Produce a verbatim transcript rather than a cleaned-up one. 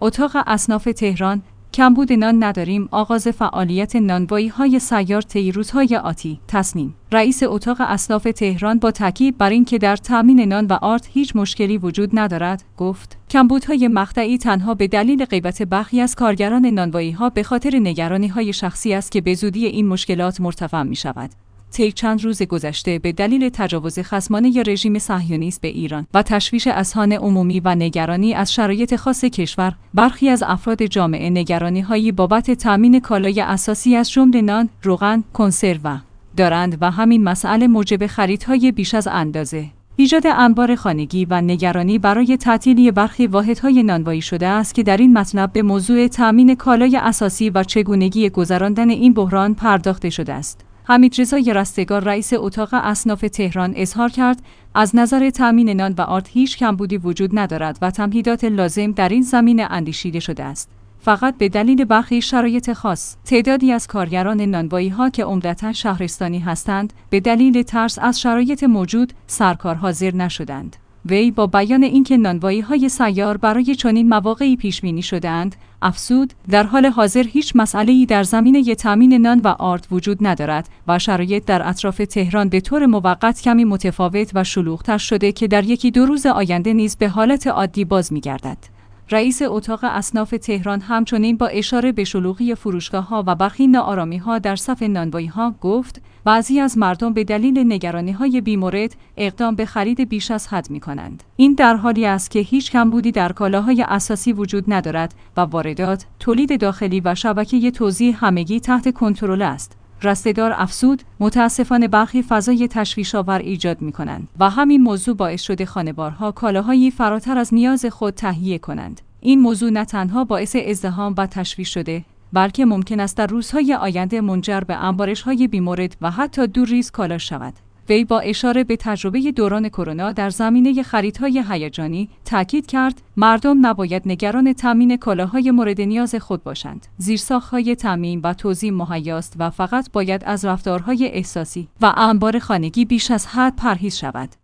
اتاق اصناف تهران، کمبود نان نداریم، آغاز فعالیت نانوایی‌های سیار طی روزهای آتی. تصمیم رئیس اتاق اصناف تهران با تاکید بر اینکه در تامین نان و آرد هیچ مشکلی وجود ندارد، گفت: کمبودهای مقطعی تنها به دلیل غیبت برخی از کارگران نانوایی‌ها به خاطر نگرانی‌های شخصی است که به زودی این مشکلات مرتفع می‌شود. طی چند روز گذشته به دلیل تجاوز خصمانه رژیم صهیونیست به ایران و تشویش اذهان عمومی و نگرانی از شرایط خاص کشور، برخی از افراد جامعه نگرانی‌هایی بابت تامین کالای اساسی از جمله نان، روغن، کنسرو دارند و همین مسئله موجب خریدهای بیش از اندازه، ایجاد انبار خانگی و نگرانی برای تعطیلی برخی واحدهای نانوایی شده است که در این مطلب به موضوع تامین کالای اساسی و چگونگی گذراندن این بحران پرداخته شده است. حمیدرضا رستگار رئیس اتاق اصناف تهران اظهار کرد از نظر تامین نان و آرد هیچ کمبودی وجود ندارد و تمهیدات لازم در این زمینه اندیشیده شده است. فقط به دلیل برخی شرایط خاص، تعدادی از کارگران نانوایی‌ها که عمدتاً شهرستانی هستند، به دلیل ترس از شرایط موجود سرکار حاضر نشدند. وی با بیان اینکه نانوایی‌های سیار برای چنین مواقعی پیش‌بینی شده‌اند، افزود: در حال حاضر هیچ مسئله‌ای در زمینه تامین نان و آرد وجود ندارد و شرایط در اطراف تهران به طور موقت کمی متفاوت و شلوغ‌تر شده که در یکی دو روز آینده نیز به حالت عادی باز می‌گردد. رئیس اتاق اصناف تهران همچنین با اشاره به شلوغی فروشگاه‌ها و برخی ناآرامی‌ها در صف نانوایی‌ها گفت: بعضی از مردم به دلیل نگرانی‌های بی‌مورد اقدام به خرید بیش از حد می‌کنند. این در حالی است که هیچ کمبودی در کالاهای اساسی وجود ندارد و واردات، تولید داخلی و شبکه توزیع همگی تحت کنترل است. رستگار افزود: متاسفانه برخی فضای تشویش‌آور ایجاد می‌کنند و همین موضوع باعث شده خانوارها کالاهایی فراتر از نیاز خود تهیه کنند. این موضوع نه تنها باعث ازدحام و تشویش شده، بلکه ممکن است در روزهای آینده منجر به انبارش‌های بی‌مورد و حتی دورریز کالا شود. وی با اشاره به تجربه دوران کرونا در زمینه خریدهای هیجانی تاکید کرد: مردم نباید نگران تامین کالاهای مورد نیاز خود باشند. زیرساخت‌های تامین و توزیع مهیاست و فقط باید از رفتارهای احساسی و انبار خانگی بیش از حد پرهیز شود.